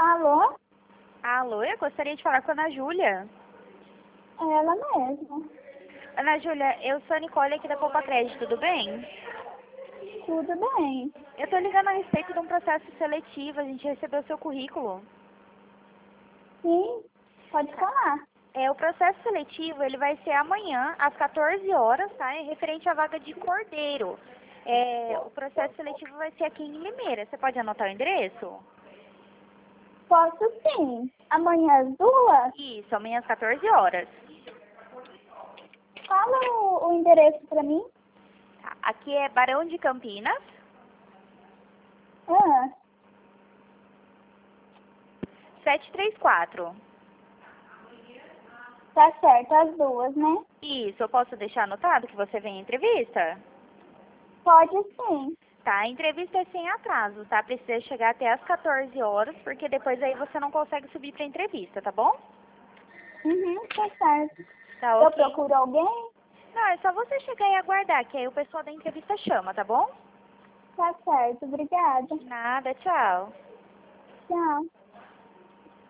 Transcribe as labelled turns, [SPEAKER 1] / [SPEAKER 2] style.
[SPEAKER 1] Alô?
[SPEAKER 2] Alô, eu gostaria de falar com a Ana Júlia.
[SPEAKER 1] É ela mesma.
[SPEAKER 2] Ana Júlia, eu sou a Nicole aqui da Poupa Crédito, tudo bem?
[SPEAKER 1] Tudo bem?
[SPEAKER 2] Eu tô ligando a respeito de um processo seletivo, a gente recebeu seu currículo.
[SPEAKER 1] Sim, pode falar.
[SPEAKER 2] O processo seletivo, ele vai ser amanhã, às 14 horas, tá? É referente à vaga de cordeiro. O processo seletivo vai ser aqui em Limeira. Você pode anotar o endereço?
[SPEAKER 1] Posso sim. Amanhã às 2?
[SPEAKER 2] Isso, amanhã às 14 horas.
[SPEAKER 1] Fala o endereço pra mim.
[SPEAKER 2] Tá? Aqui é Barão de Campinas,
[SPEAKER 1] Ah,
[SPEAKER 2] 734.
[SPEAKER 1] tá certo, às 2, né?
[SPEAKER 2] Isso, eu posso deixar anotado que você vem em entrevista?
[SPEAKER 1] Pode sim.
[SPEAKER 2] Tá, a entrevista é sem atraso, tá? Precisa chegar até às 14 horas, porque depois aí você não consegue subir pra entrevista, tá bom?
[SPEAKER 1] Uhum, tá certo.
[SPEAKER 2] Tá
[SPEAKER 1] Eu
[SPEAKER 2] ok?
[SPEAKER 1] procuro alguém?
[SPEAKER 2] Não, é só você chegar e aguardar, que aí o pessoal da entrevista chama, tá bom?
[SPEAKER 1] Tá certo, obrigada.
[SPEAKER 2] Nada, tchau.
[SPEAKER 1] Tchau.